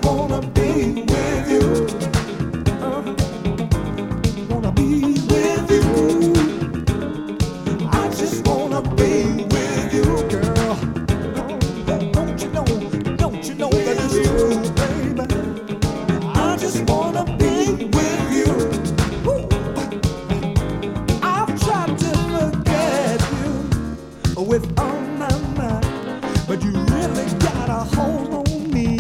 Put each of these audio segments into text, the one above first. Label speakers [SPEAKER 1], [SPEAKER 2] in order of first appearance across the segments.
[SPEAKER 1] wanna be with you. Wanna be with you. I just wanna be with you, girl. Don't you know that it's true, baby? I just wanna be with you. Woo. I've tried to forget you with all my mind, but you really got a hold on me.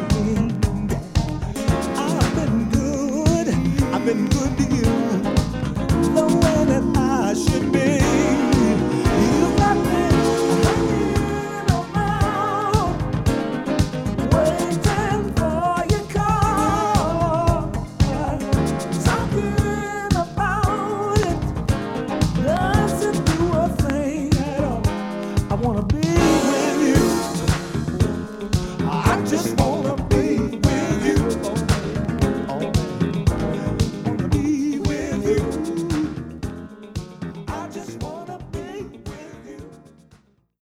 [SPEAKER 1] I've been good to you, the way that I should be. You've got me hanging around, waiting for your call, talking about it doesn't do a thing at all. I wanna be with you. I just wanna be with you. Wanna be with you. I just want